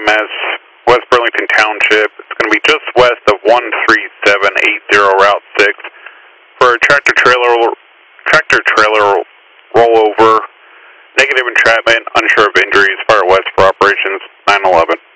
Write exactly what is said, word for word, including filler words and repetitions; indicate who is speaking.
Speaker 1: M S, West Burlington Township. It's going to be just west of one three seven eight zero Route six for a tractor trailer, tractor trailer rollover, negative entrapment, unsure of injuries, fire west for operations nine eleven.